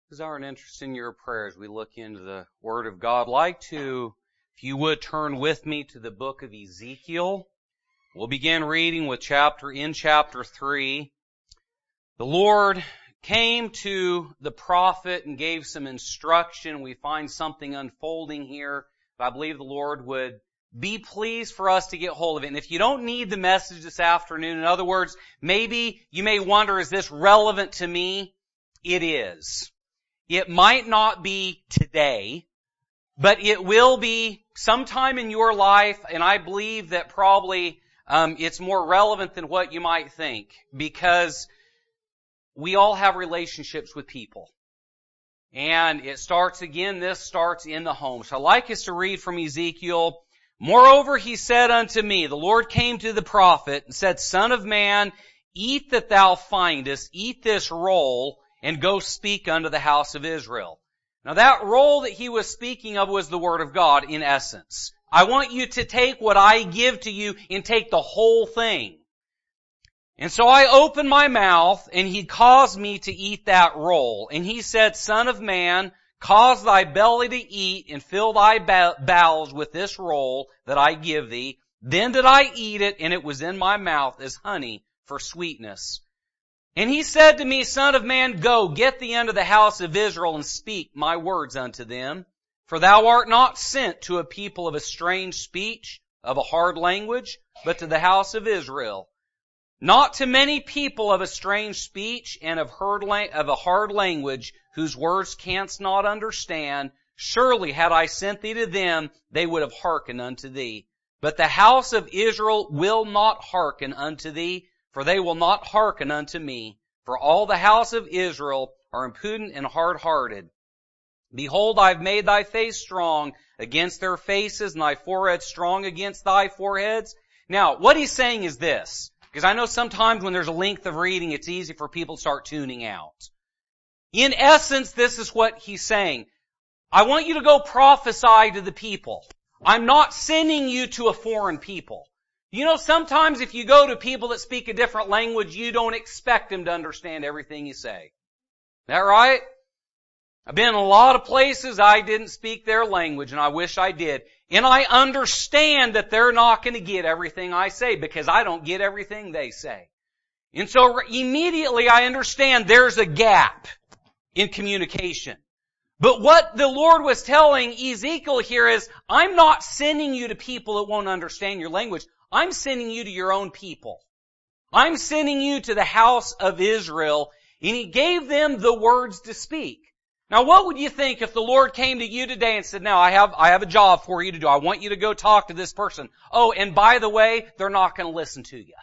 Desire and interest in your prayers. We look into the Word of God. I'd like to, if you would, turn with me to the book of Ezekiel. We'll begin reading with chapter 3. The Lord came to the prophet and gave some instruction. We find something unfolding here. I believe the Lord would be pleased for us to get hold of it. And if you don't need the message this afternoon, in other words, maybe you may wonder, is this relevant to me? It is. It might not be today, but it will be sometime in your life, and I believe that probably it's more relevant than what you might think, because we all have relationships with people. And this starts in the home. So I'd like us to read from Ezekiel. Moreover, he said unto me, the Lord came to the prophet and said, Son of man, eat that thou findest, eat this roll, and go speak unto the house of Israel. Now that roll that he was speaking of was the Word of God in essence. I want you to take what I give to you and take the whole thing. And so I opened my mouth, and he caused me to eat that roll. And he said, Son of man, cause thy belly to eat, and fill thy bowels with this roll that I give thee. Then did I eat it, and it was in my mouth as honey for sweetness. And he said to me, Son of man, go, get thee unto the house of Israel, and speak my words unto them. For thou art not sent to a people of a strange speech, of a hard language, but to the house of Israel. Not to many people of a strange speech and of a hard language, whose words canst not understand. Surely had I sent thee to them, they would have hearkened unto thee. But the house of Israel will not hearken unto thee, for they will not hearken unto me. For all the house of Israel are impudent and hard-hearted. Behold, I have made thy face strong against their faces, and thy forehead strong against thy foreheads. Now, what he's saying is this, because I know sometimes when there's a length of reading, it's easy for people to start tuning out. In essence, this is what he's saying. I want you to go prophesy to the people. I'm not sending you to a foreign people. You know, sometimes if you go to people that speak a different language, you don't expect them to understand everything you say. Is that right? I've been in a lot of places I didn't speak their language, and I wish I did. And I understand that they're not going to get everything I say, because I don't get everything they say. And so immediately I understand there's a gap in communication. But what the Lord was telling Ezekiel here is, I'm not sending you to people that won't understand your language. I'm sending you to your own people. I'm sending you to the house of Israel, and he gave them the words to speak. Now what would you think if the Lord came to you today and said, now I have a job for you to do. I want you to go talk to this person. Oh, and by the way, they're not going to listen to you.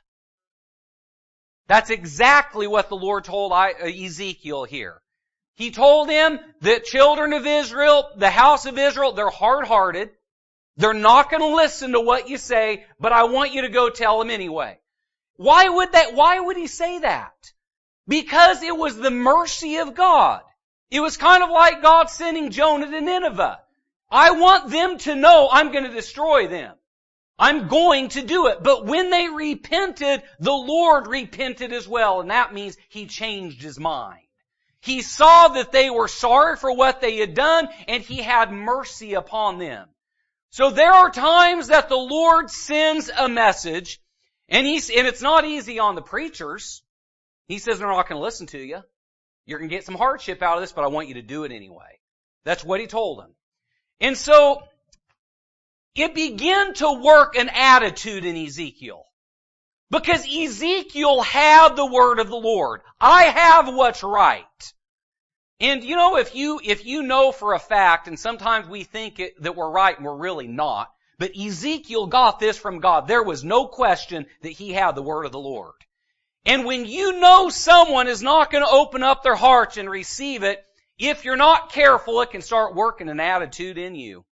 That's exactly what the Lord told Ezekiel here. He told him that children of Israel, the house of Israel, they're hard-hearted. They're not going to listen to what you say, but I want you to go tell them anyway. Why would he say that? Because it was the mercy of God. It was kind of like God sending Jonah to Nineveh. I want them to know I'm going to destroy them. I'm going to do it. But when they repented, the Lord repented as well, and that means he changed his mind. He saw that they were sorry for what they had done, and he had mercy upon them. So there are times that the Lord sends a message, and it's not easy on the preachers. He says they're not going to listen to you. You're going to get some hardship out of this, but I want you to do it anyway. That's what he told them. And so it began to work an attitude in Ezekiel. Because Ezekiel had the word of the Lord. I have what's right. And you know, if you know for a fact, and sometimes we think that we're right and we're really not, but Ezekiel got this from God. There was no question that he had the word of the Lord. And when you know someone is not going to open up their hearts and receive it, if you're not careful, it can start working an attitude in you.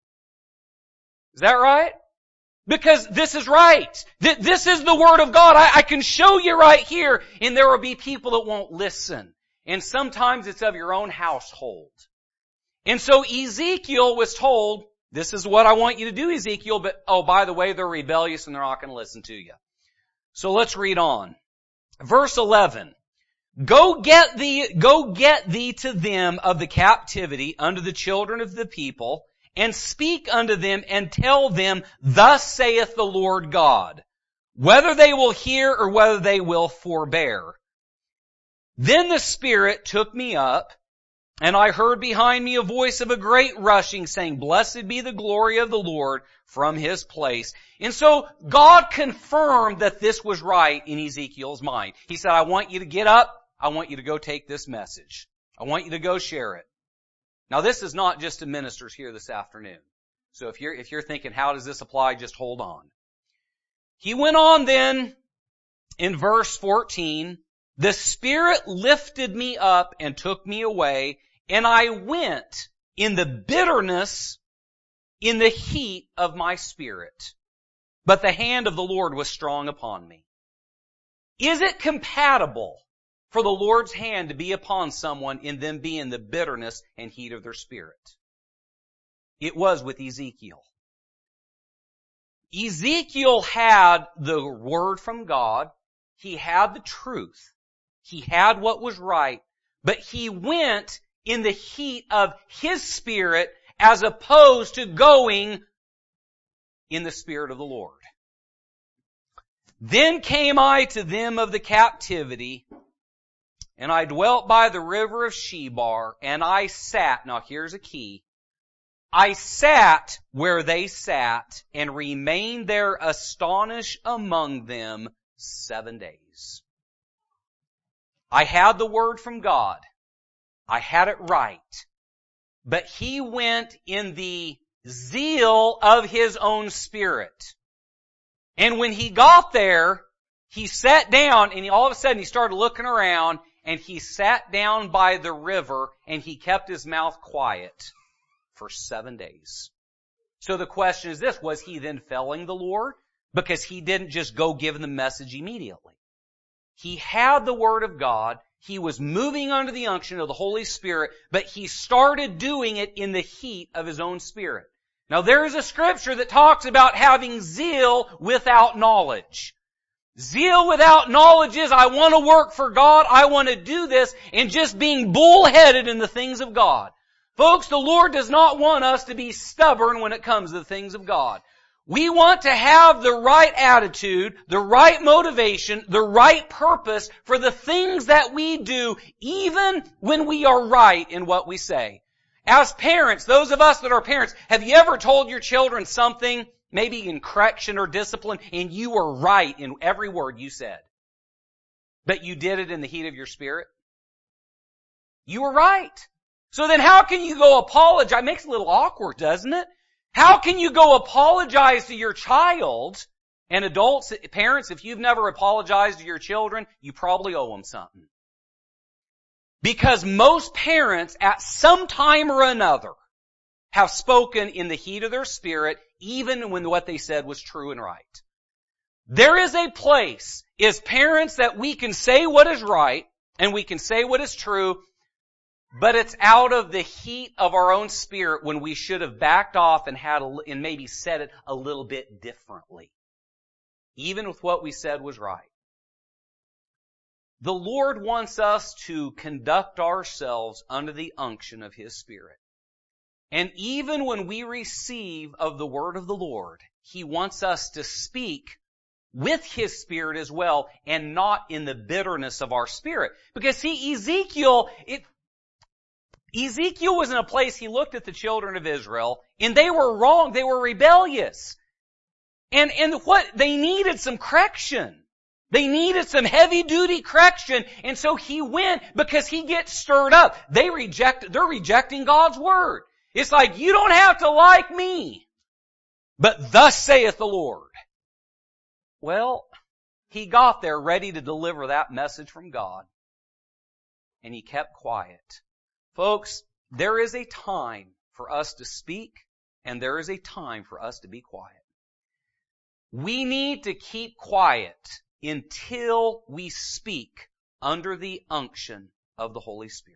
Is that right? Because this is right. This is the word of God. I can show you right here, and there will be people that won't listen. And sometimes it's of your own household. And so Ezekiel was told, this is what I want you to do, Ezekiel, but oh, by the way, they're rebellious and they're not going to listen to you. So let's read on. Verse 11. Go get thee to them of the captivity unto the children of the people, and speak unto them and tell them, thus saith the Lord God, whether they will hear or whether they will forbear. Then the Spirit took me up, and I heard behind me a voice of a great rushing, saying, Blessed be the glory of the Lord from His place. And so God confirmed that this was right in Ezekiel's mind. He said, I want you to get up. I want you to go take this message. I want you to go share it. Now this is not just to ministers here this afternoon. So if you're thinking, how does this apply? Just hold on. He went on then in verse 14, the Spirit lifted me up and took me away, and I went in the bitterness, in the heat of my spirit. But the hand of the Lord was strong upon me. Is it compatible for the Lord's hand to be upon someone in them being the bitterness and heat of their spirit? It was with Ezekiel. Ezekiel had the word from God. He had the truth. He had what was right. But he went in the heat of his spirit as opposed to going in the Spirit of the Lord. Then came I to them of the captivity, and I dwelt by the river of Shebar, and I sat, now here's a key, I sat where they sat, and remained there astonished among them 7 days. I had the word from God. I had it right. But he went in the zeal of his own spirit. And when he got there, he sat down, and all of a sudden he started looking around, and he sat down by the river, and he kept his mouth quiet for 7 days. So the question is this, was he then failing the Lord? Because he didn't just go give the message immediately. He had the Word of God. He was moving under the unction of the Holy Spirit, but he started doing it in the heat of his own spirit. Now there is a scripture that talks about having zeal without knowledge. Zeal without knowledge is, I want to work for God, I want to do this, and just being bullheaded in the things of God. Folks, the Lord does not want us to be stubborn when it comes to the things of God. We want to have the right attitude, the right motivation, the right purpose for the things that we do, even when we are right in what we say. As parents, those of us that are parents, have you ever told your children something, maybe in correction or discipline, and you were right in every word you said? But you did it in the heat of your spirit? You were right. So then how can you go apologize? It makes it a little awkward, doesn't it? How can you go apologize to your child? And adults, parents, if you've never apologized to your children, you probably owe them something. Because most parents, at some time or another, have spoken in the heat of their spirit, even when what they said was true and right. There is a place, as parents, that we can say what is right, and we can say what is true, but it's out of the heat of our own spirit when we should have backed off and and maybe said it a little bit differently. Even with what we said was right. The Lord wants us to conduct ourselves under the unction of His Spirit. And even when we receive of the word of the Lord, He wants us to speak with His Spirit as well, and not in the bitterness of our spirit. Because see, Ezekiel was in a place, he looked at the children of Israel, and they were wrong, they were rebellious. And what? They needed some correction. They needed some heavy-duty correction, and so he went because he gets stirred up. They're rejecting God's word. It's like, you don't have to like me, but thus saith the Lord. Well, he got there ready to deliver that message from God, and he kept quiet. Folks, there is a time for us to speak, and there is a time for us to be quiet. We need to keep quiet until we speak under the unction of the Holy Spirit.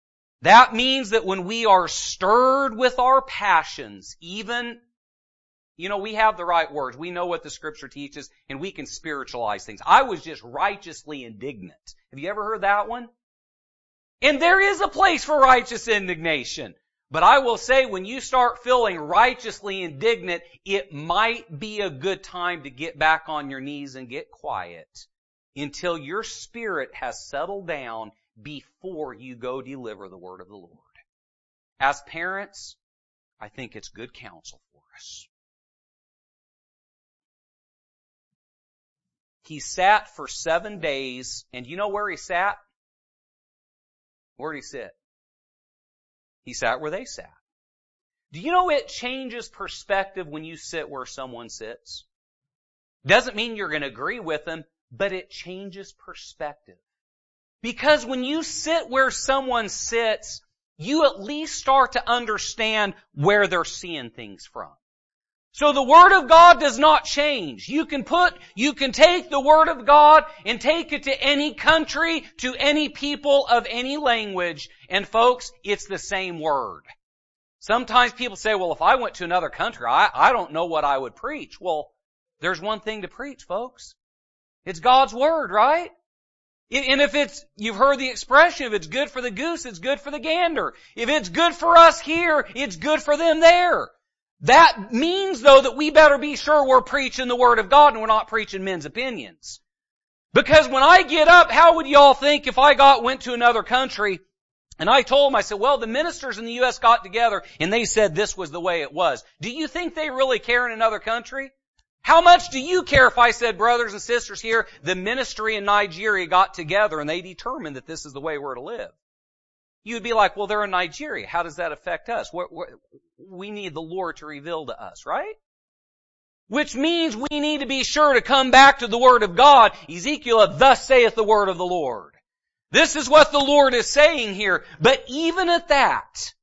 That means that when we are stirred with our passions, even we have the right words. We know what the Scripture teaches, and we can spiritualize things. I was just righteously indignant. Have you ever heard that one? And there is a place for righteous indignation. But I will say, when you start feeling righteously indignant, it might be a good time to get back on your knees and get quiet until your spirit has settled down before you go deliver the word of the Lord. As parents, I think it's good counsel for us. He sat for 7 days, and you know where he sat? Where did he sit? He sat where they sat. Do you know it changes perspective when you sit where someone sits? Doesn't mean you're going to agree with them, but it changes perspective. Because when you sit where someone sits, you at least start to understand where they're seeing things from. So the Word of God does not change. You can take the Word of God and take it to any country, to any people of any language, and folks, it's the same Word. Sometimes people say, well, if I went to another country, I don't know what I would preach. Well, there's one thing to preach, folks. It's God's Word, right? And if you've heard the expression, if it's good for the goose, it's good for the gander. If it's good for us here, it's good for them there. That means, though, that we better be sure we're preaching the Word of God and we're not preaching men's opinions. Because when I get up, how would y'all think if I went to another country and I told them, I said, well, the ministers in the U.S. got together and they said this was the way it was. Do you think they really care in another country? How much do you care if I said, brothers and sisters here, the ministry in Nigeria got together and they determined that this is the way we're to live? You'd be like, well, they're in Nigeria. How does that affect us? We need the Lord to reveal to us, right? Which means we need to be sure to come back to the Word of God. Ezekiel, thus saith the Word of the Lord. This is what the Lord is saying here. But even at that,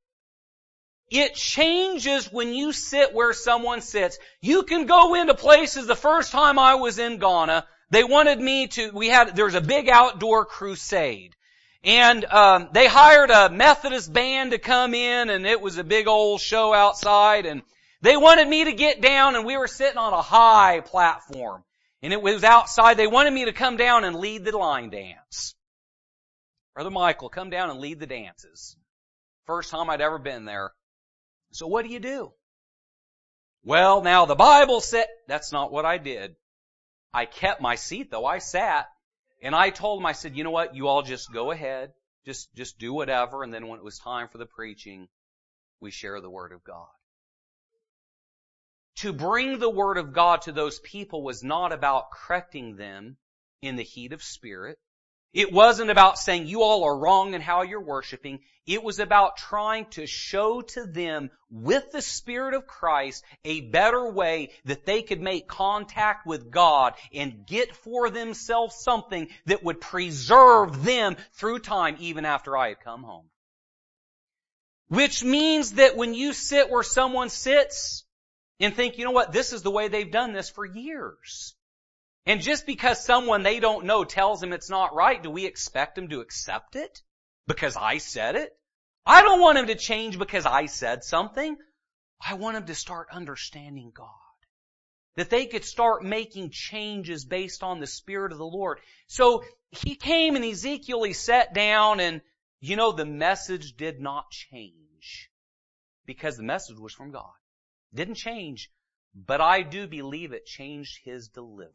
it changes when you sit where someone sits. You can go into places. The first time I was in Ghana, they wanted me to, there's a big outdoor crusade. And they hired a Methodist band to come in, and it was a big old show outside, and they wanted me to get down, and we were sitting on a high platform. And it was outside. They wanted me to come down and lead the line dance. Brother Michael, come down and lead the dances. First time I'd ever been there. So what do? Well, now the Bible said, that's not what I did. I kept my seat though. I sat. And I told them, I said, you know what, you all just go ahead, just do whatever, and then when it was time for the preaching, we share the Word of God. To bring the Word of God to those people was not about correcting them in the heat of spirit. It wasn't about saying you all are wrong in how you're worshiping. It was about trying to show to them with the Spirit of Christ a better way that they could make contact with God and get for themselves something that would preserve them through time even after I had come home. Which means that when you sit where someone sits and think, you know what, this is the way they've done this for years. And just because someone they don't know tells them it's not right, do we expect them to accept it? Because I said it? I don't want them to change because I said something. I want them to start understanding God. That they could start making changes based on the Spirit of the Lord. So he came and Ezekiel, he sat down and, the message did not change. Because the message was from God. Didn't change. But I do believe it changed his delivery.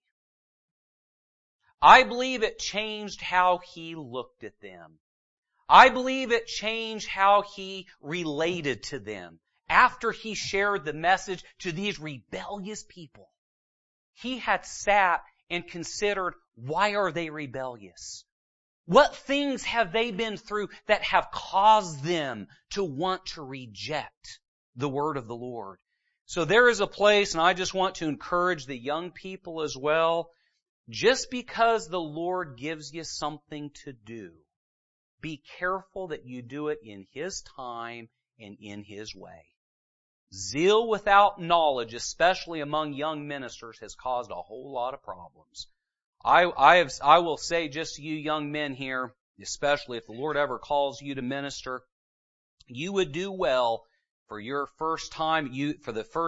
I believe it changed how he looked at them. I believe it changed how he related to them. After he shared the message to these rebellious people, he had sat and considered, why are they rebellious? What things have they been through that have caused them to want to reject the word of the Lord? So there is a place, and I just want to encourage the young people as well. Just because the Lord gives you something to do, be careful that you do it in His time and in His way. Zeal without knowledge, especially among young ministers, has caused a whole lot of problems. I will say just to you young men here, especially if the Lord ever calls you to minister, you would do well for your first time, for the first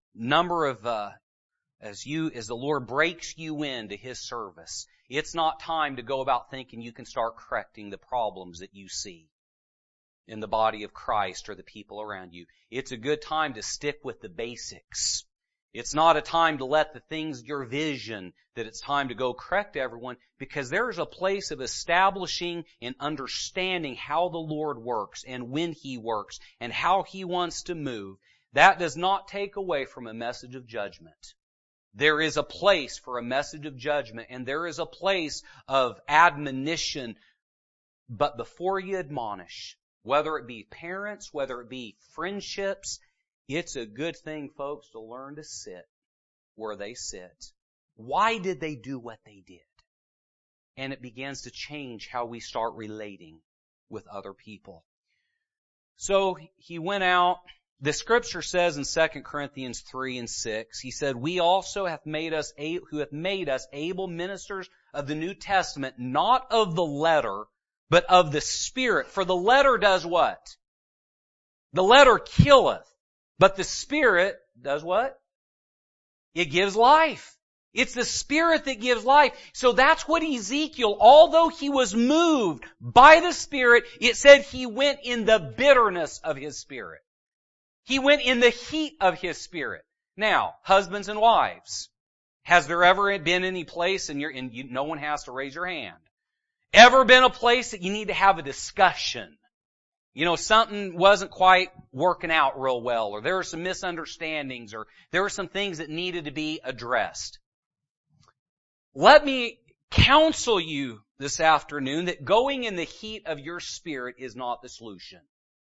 number of, as the Lord breaks you into His service, it's not time to go about thinking you can start correcting the problems that you see in the body of Christ or the people around you. It's a good time to stick with the basics. It's not a time to let the things, your vision, that it's time to go correct everyone, because there is a place of establishing and understanding how the Lord works and when He works and how He wants to move. That does not take away from a message of judgment. There is a place for a message of judgment, and there is a place of admonition. But before you admonish, whether it be parents, whether it be friendships, it's a good thing, folks, to learn to sit where they sit. Why did they do what they did? And it begins to change how we start relating with other people. So he went out. The scripture says in 2 Corinthians 3:6, he said, we also who hath made us able ministers of the New Testament, not of the letter, but of the Spirit. For the letter does what? The letter killeth. But the Spirit does what? It gives life. It's the Spirit that gives life. So that's what Ezekiel, although he was moved by the Spirit, it said he went in the bitterness of his spirit. He went in the heat of his spirit. Now, husbands and wives, has there ever been any place, and no one has to raise your hand, ever been a place that you need to have a discussion? Something wasn't quite working out real well, or there were some misunderstandings, or there were some things that needed to be addressed. Let me counsel you this afternoon that going in the heat of your spirit is not the solution.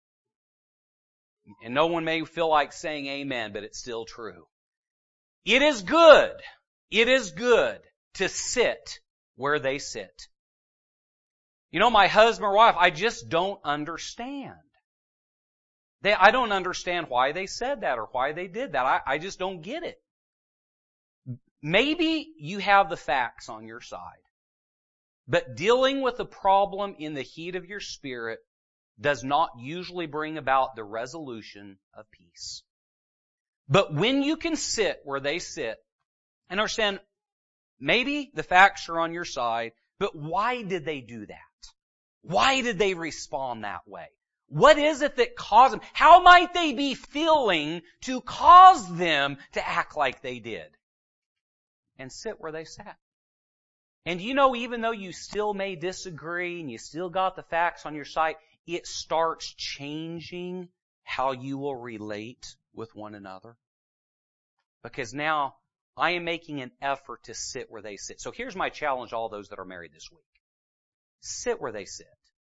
And no one may feel like saying amen, but it's still true. It is good to sit where they sit. My husband or wife, I just don't understand. I don't understand why they said that or why they did that. I just don't get it. Maybe you have the facts on your side, but dealing with a problem in the heat of your spirit does not usually bring about the resolution of peace. But when you can sit where they sit and understand, maybe the facts are on your side, but why did they do that? Why did they respond that way? What is it that caused them? How might they be feeling to cause them to act like they did? And sit where they sat. And even though you still may disagree and you still got the facts on your side, it starts changing how you will relate with one another. Because now I am making an effort to sit where they sit. So here's my challenge to all those that are married this week. Sit where they sit.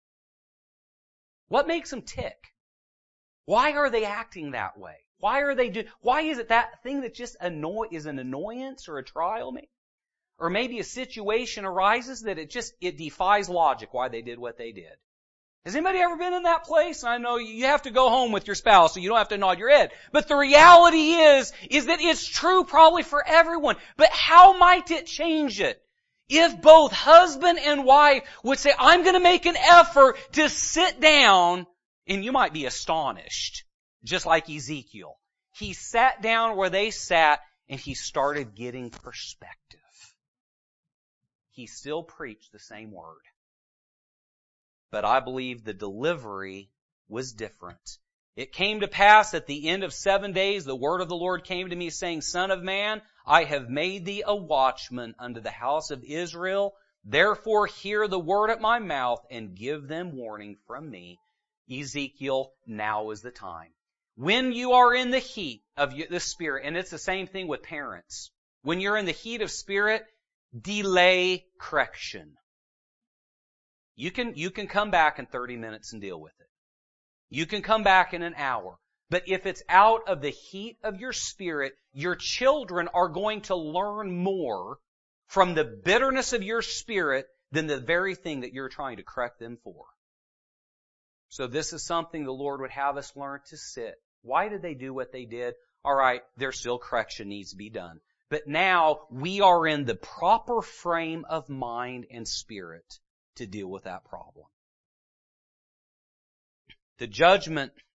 What makes them tick? Why are they acting that way? Why is it that thing that just is an annoyance or a trial maybe? Or maybe a situation arises that it defies logic why they did what they did. Has anybody ever been in that place? I know you have to go home with your spouse, so you don't have to nod your head. But the reality is that it's true probably for everyone. But how might it change it? If both husband and wife would say, I'm going to make an effort to sit down, and you might be astonished, just like Ezekiel. He sat down where they sat, and he started getting perspective. He still preached the same word. But I believe the delivery was different. It came to pass at the end of 7 days, the word of the Lord came to me saying, Son of man, I have made thee a watchman unto the house of Israel. Therefore hear the word at my mouth and give them warning from me. Ezekiel, now is the time. When you are in the heat of the Spirit, and it's the same thing with parents. When you're in the heat of Spirit, delay correction. You can come back in 30 minutes and deal with it. You can come back in an hour. But if it's out of the heat of your spirit, your children are going to learn more from the bitterness of your spirit than the very thing that you're trying to correct them for. So this is something the Lord would have us learn to sit. Why did they do what they did? All right, there's still correction needs to be done. But now we are in the proper frame of mind and spirit to deal with that problem. The judgment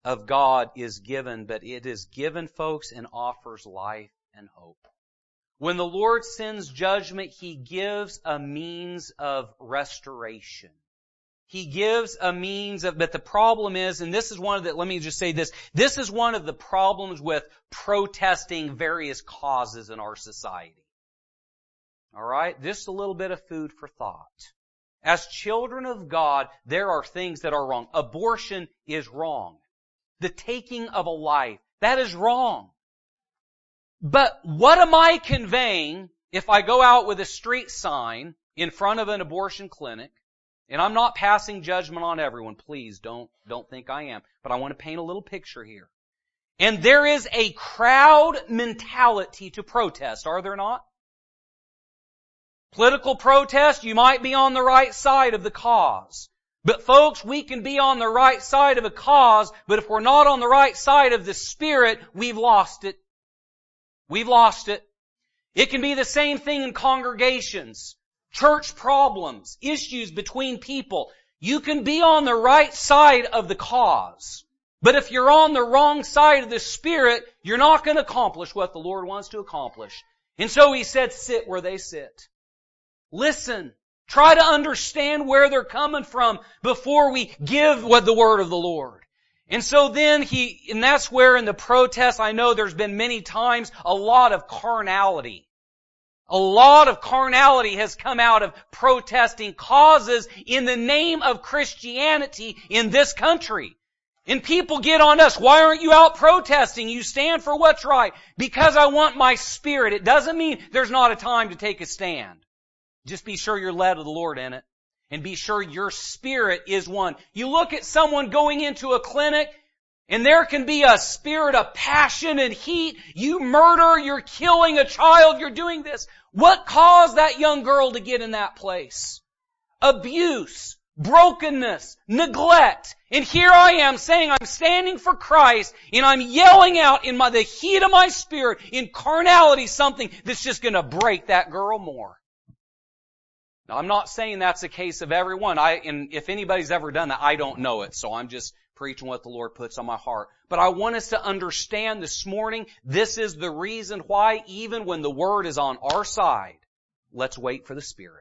of God is given, but it is given, folks, and offers life and hope. When the Lord sends judgment, He gives a means of restoration. He gives a means of, but the problem is, and this is one of the, let me just say this is one of the problems with protesting various causes in our society. Alright? Just a little bit of food for thought. As children of God, there are things that are wrong. Abortion is wrong. The taking of a life, that is wrong. But what am I conveying if I go out with a street sign in front of an abortion clinic? And I'm not passing judgment on everyone. Please don't think I am. But I want to paint a little picture here. And there is a crowd mentality to protest, are there not? Political protest, you might be on the right side of the cause. But folks, we can be on the right side of a cause, but if we're not on the right side of the Spirit, we've lost it. We've lost it. It can be the same thing in congregations, church problems, issues between people. You can be on the right side of the cause, but if you're on the wrong side of the Spirit, you're not going to accomplish what the Lord wants to accomplish. And so He said, sit where they sit. Listen. Try to understand where they're coming from before we give what the word of the Lord. And so then and that's where in the protest, I know there's been many times a lot of carnality. A lot of carnality has come out of protesting causes in the name of Christianity in this country. And people get on us, why aren't you out protesting? You stand for what's right. Because I want my spirit. It doesn't mean there's not a time to take a stand. Just be sure you're led of the Lord in it. And be sure your spirit is one. You look at someone going into a clinic, and there can be a spirit of passion and heat. You murder, you're killing a child, you're doing this. What caused that young girl to get in that place? Abuse, brokenness, neglect. And here I am saying I'm standing for Christ, and I'm yelling out in the heat of my spirit, in carnality, something that's just going to break that girl more. Now, I'm not saying that's the case of everyone. And if anybody's ever done that, I don't know it. So I'm just preaching what the Lord puts on my heart. But I want us to understand this morning, this is the reason why even when the Word is on our side, let's wait for the Spirit.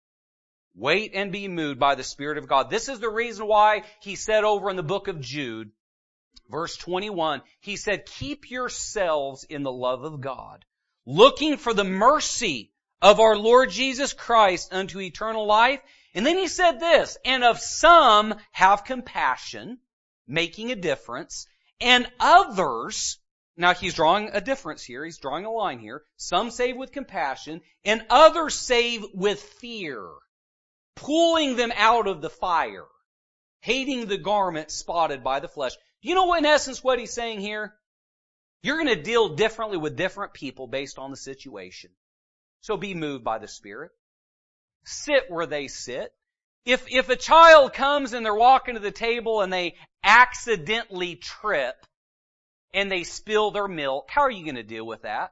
Wait and be moved by the Spirit of God. This is the reason why He said over in the book of Jude, verse 21, He said, keep yourselves in the love of God, looking for the mercy of our Lord Jesus Christ unto eternal life. And then He said this, and of some have compassion, making a difference, and others, now He's drawing a difference here, He's drawing a line here, some save with compassion, and others save with fear, pulling them out of the fire, hating the garment spotted by the flesh. You know in essence what He's saying here? You're going to deal differently with different people based on the situation. So be moved by the Spirit. Sit where they sit. If a child comes and they're walking to the table and they accidentally trip and they spill their milk, how are you going to deal with that?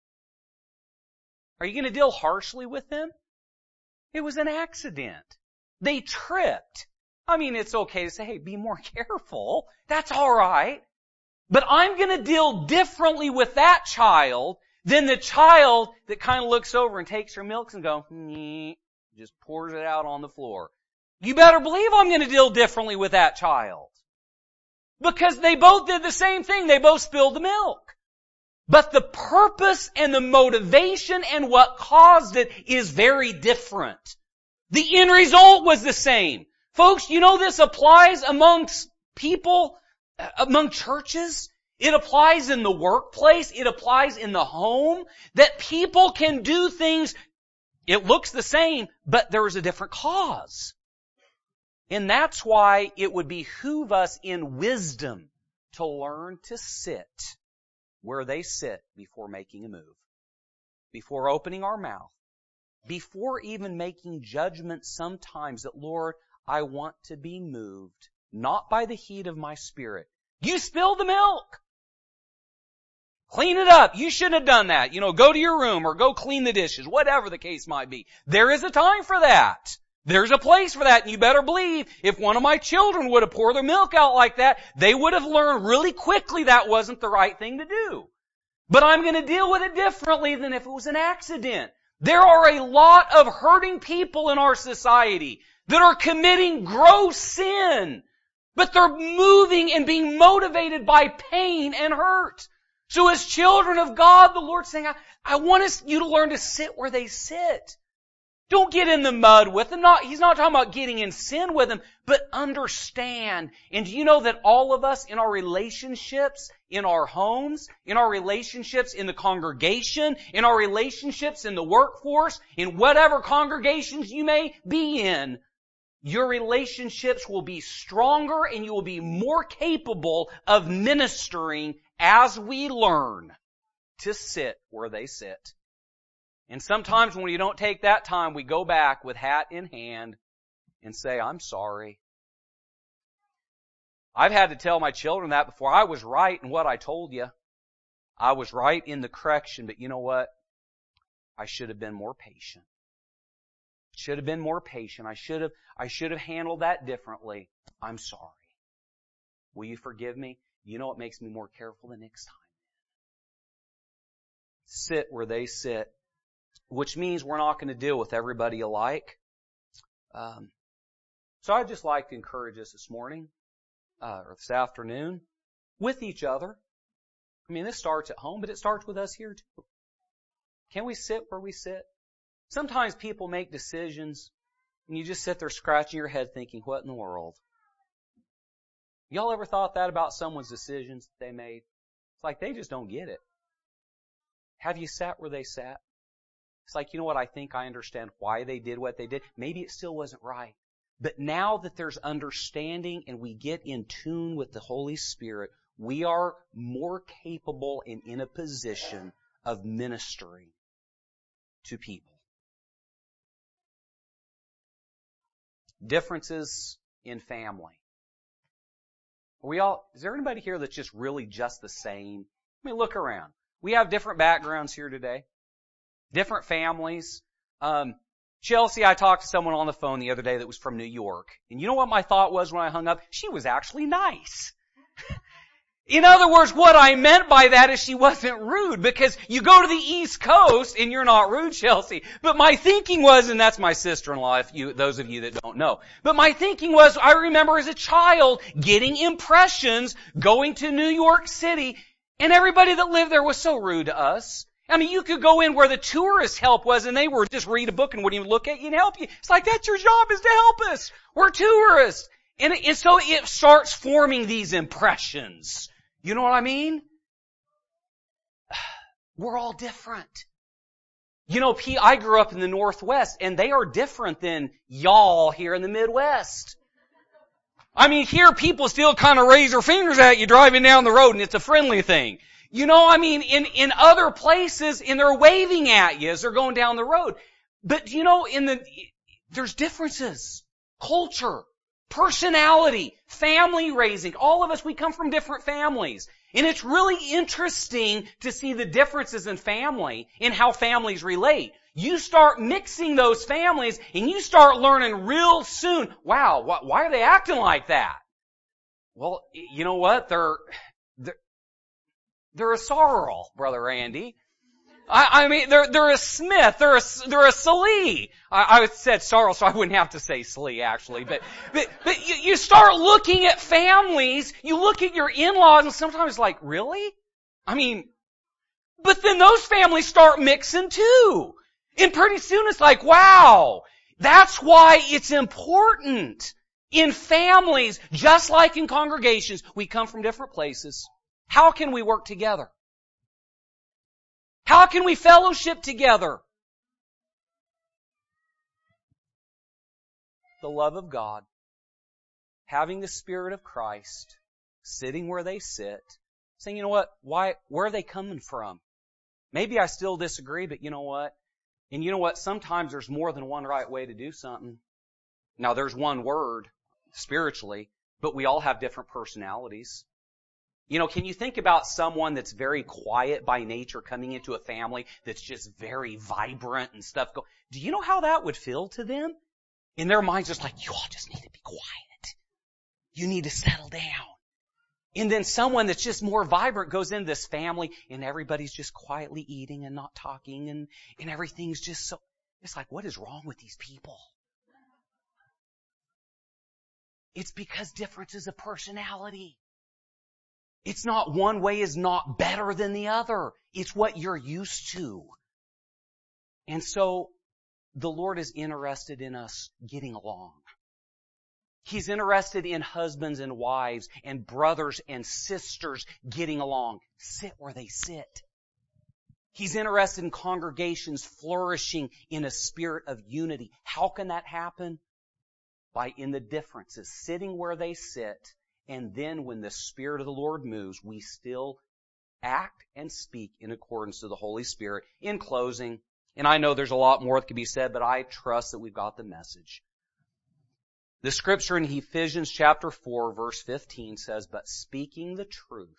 Are you going to deal harshly with them? It was an accident. They tripped. I mean, it's okay to say, hey, be more careful. That's all right. But I'm going to deal differently with that child than the child that kind of looks over and takes her milk and just pours it out on the floor. You better believe I'm going to deal differently with that child. Because they both did the same thing. They both spilled the milk. But the purpose and the motivation and what caused it is very different. The end result was the same. Folks, you know this applies amongst people, among churches. It applies in the workplace. It applies in the home. That people can do things, it looks the same, but there is a different cause. And that's why it would behoove us in wisdom to learn to sit where they sit before making a move, before opening our mouth, before even making judgment sometimes that, Lord, I want to be moved, not by the heat of my spirit. You spilled the milk. Clean it up. You shouldn't have done that. Go to your room or go clean the dishes, whatever the case might be. There is a time for that. There's a place for that, and you better believe if one of my children would have poured their milk out like that, they would have learned really quickly that wasn't the right thing to do. But I'm going to deal with it differently than if it was an accident. There are a lot of hurting people in our society that are committing gross sin, but they're moving and being motivated by pain and hurt. So as children of God, the Lord's saying, I want you to learn to sit where they sit. Don't get in the mud with them. He's not talking about getting in sin with them, but understand. And do you know that all of us in our relationships, in our homes, in our relationships in the congregation, in our relationships in the workforce, in whatever congregations you may be in, your relationships will be stronger and you will be more capable of ministering as we learn to sit where they sit. And sometimes when we don't take that time, we go back with hat in hand and say, I'm sorry. I've had to tell my children that before. I was right in what I told you. I was right in the correction, but you know what? I should have been more patient. Should have been more patient. I should have handled that differently. I'm sorry. Will you forgive me? You know what makes me more careful the next time? Sit where they sit. Which means we're not going to deal with everybody alike. So I'd just like to encourage us this morning, or this afternoon, with each other. I mean, this starts at home, but it starts with us here too. Can we sit where we sit? Sometimes people make decisions, and you just sit there scratching your head thinking, what in the world? Y'all ever thought that about someone's decisions that they made? It's like they just don't get it. Have you sat where they sat? It's like, you know what, I think I understand why they did what they did. Maybe it still wasn't right. But now that there's understanding and we get in tune with the Holy Spirit, we are more capable and in a position of ministering to people. Differences in family. Is there anybody here that's just really just the same? I mean, look around. We have different backgrounds here today. Different families. Chelsea, I talked to someone on the phone the other day that was from New York. And you know what my thought was when I hung up? She was actually nice. In other words, what I meant by that is she wasn't rude, because you go to the East Coast and you're not rude, Chelsea. But my thinking was, and that's my sister-in-law, those of you that don't know. But my thinking was, I remember as a child getting impressions, going to New York City, and everybody that lived there was so rude to us. I mean, you could go in where the tourist help was and they were just read a book and wouldn't even look at you and help you. It's like, that's your job, is to help us. We're tourists. And so it starts forming these impressions. You know what I mean? We're all different. You know, I grew up in the Northwest and they are different than y'all here in the Midwest. I mean, here people still kind of raise their fingers at you driving down the road and it's a friendly thing. You know, I mean, in other places, and they're waving at you as they're going down the road. But, you know, there's differences. Culture, personality, family raising. All of us, we come from different families. And it's really interesting to see the differences in family, in how families relate. You start mixing those families, and you start learning real soon, wow, why are they acting like that? Well, you know what? They're a Sorrel, Brother Andy. I mean, they're a Smith. They're a Slee. I said Sorrel, so I wouldn't have to say Slee, actually. But you start looking at families, you look at your in-laws, and sometimes it's like, really? I mean, but then those families start mixing too. And pretty soon it's like, wow, that's why it's important in families, just like in congregations. We come from different places. How can we work together? How can we fellowship together? The love of God, having the Spirit of Christ, sitting where they sit, saying, you know what, where are they coming from? Maybe I still disagree, but you know what? And you know what? Sometimes there's more than one right way to do something. Now there's one word, spiritually, but we all have different personalities. You know, can you think about someone that's very quiet by nature coming into a family that's just very vibrant and stuff? Do you know how that would feel to them? In their minds, it's like, you all just need to be quiet. You need to settle down. And then someone that's just more vibrant goes into this family and everybody's just quietly eating and not talking and everything's just so... It's like, what is wrong with these people? It's because differences of personality. It's not one way is not better than the other. It's what you're used to. And so the Lord is interested in us getting along. He's interested in husbands and wives and brothers and sisters getting along. Sit where they sit. He's interested in congregations flourishing in a spirit of unity. How can that happen? By in the differences, sitting where they sit, and then when the Spirit of the Lord moves, we still act and speak in accordance to the Holy Spirit. In closing, and I know there's a lot more that can be said, but I trust that we've got the message. The scripture in Ephesians chapter 4, verse 15 says, but speaking the truth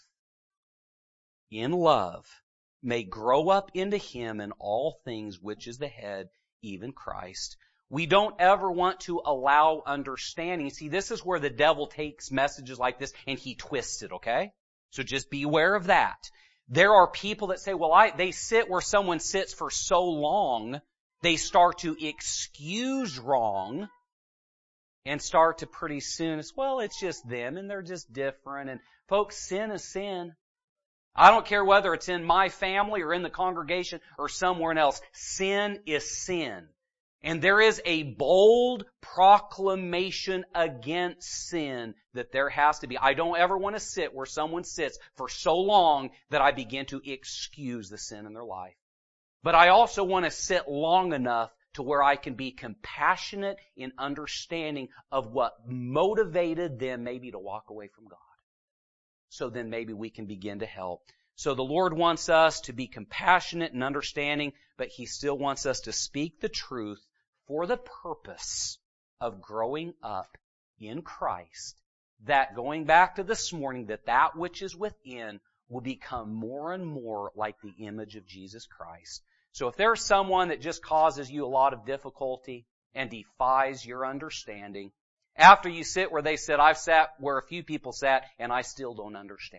in love may grow up into Him in all things, which is the head, even Christ. We don't ever want to allow understanding. See, this is where the devil takes messages like this and he twists it, okay? So just beware of that. There are people that say, well, they sit where someone sits for so long, they start to excuse wrong and start to pretty soon, it's just them and they're just different. And folks, sin is sin. I don't care whether it's in my family or in the congregation or somewhere else. Sin is sin. And there is a bold proclamation against sin that there has to be. I don't ever want to sit where someone sits for so long that I begin to excuse the sin in their life. But I also want to sit long enough to where I can be compassionate in understanding of what motivated them maybe to walk away from God. So then maybe we can begin to help. So the Lord wants us to be compassionate and understanding, but He still wants us to speak the truth for the purpose of growing up in Christ. That, going back to this morning, that which is within will become more and more like the image of Jesus Christ. So if there's someone that just causes you a lot of difficulty and defies your understanding, after you sit where they sit, I've sat where a few people sat and I still don't understand.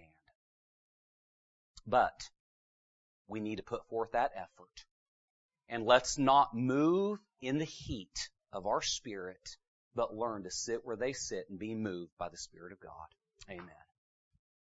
But we need to put forth that effort. And let's not move in the heat of our spirit, but learn to sit where they sit and be moved by the Spirit of God. Amen.